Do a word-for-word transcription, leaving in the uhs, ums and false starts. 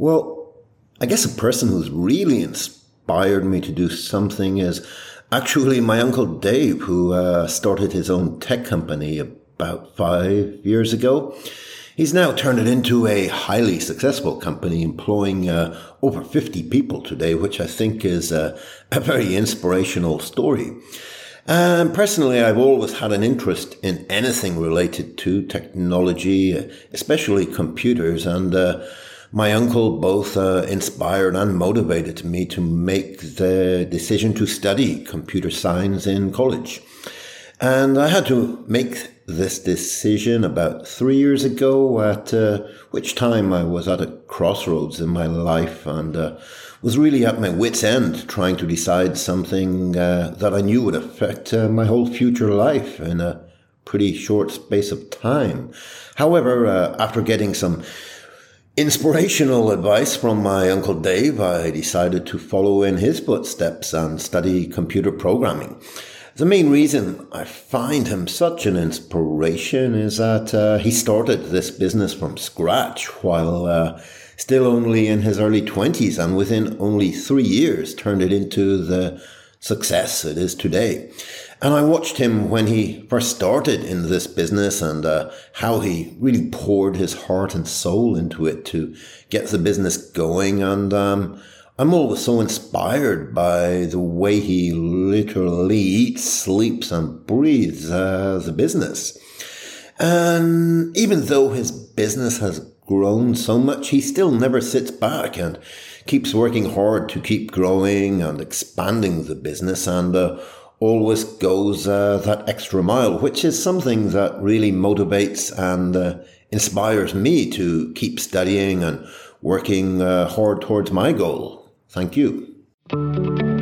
Well, I guess a person who's really inspired me to do something is actually my Uncle Dave, who uh, started his own tech company about five years ago. He's now turned it into a highly successful company, employing uh, over fifty people today, which I think is a, a very inspirational story. And personally, I've always had an interest in anything related to technology, especially computers, and uh, my uncle both uh, inspired and motivated me to make the decision to study computer science in college. And I had to make this decision about three years ago, at uh, which time I was at a crossroads in my life and uh, was really at my wit's end trying to decide something uh, that I knew would affect uh, my whole future life in a pretty short space of time. However, uh, after getting some inspirational advice from my Uncle Dave, I decided to follow in his footsteps and study computer programming. The main reason I find him such an inspiration is that uh, he started this business from scratch while uh, still only in his early twenties, and within only three years turned it into the success it is today. And I watched him when he first started in this business and uh, how he really poured his heart and soul into it to get the business going. And um, I'm always so inspired by the way he literally eats, sleeps, and breathes uh, the business. And even though his business has grown so much, he still never sits back and keeps working hard to keep growing and expanding the business, and uh, always goes uh, that extra mile, which is something that really motivates and uh, inspires me to keep studying and working uh, hard towards my goal. Thank you.